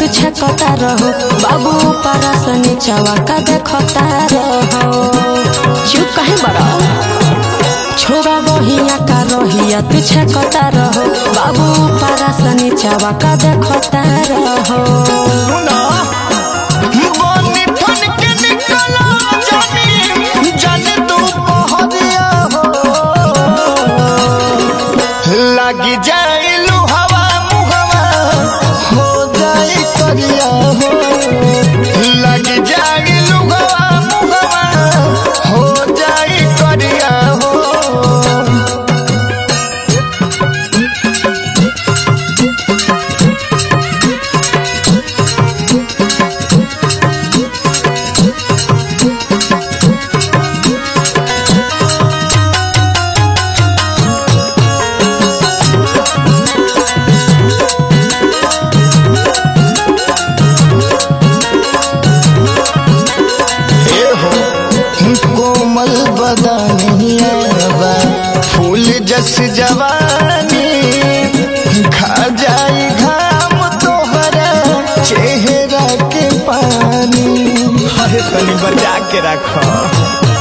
तू छकता रहो बाबू ऊपर से नीचवा का देखता रहो। चुप कहे बड़ा छोरा बहिया का रहिया तू छकता रहो बाबू ऊपर से नीचवा का देखता रहो। लगी जाए लुहावा मुहावा हो जाए करिया हो, लगी जाए लुहावा मुहावा हो जाए करिया हो। कोमल बदनिया फूल जस जवानी खा जाई घाम तोहरा चेहरा के पानी। अरे तनी बचा के रखो।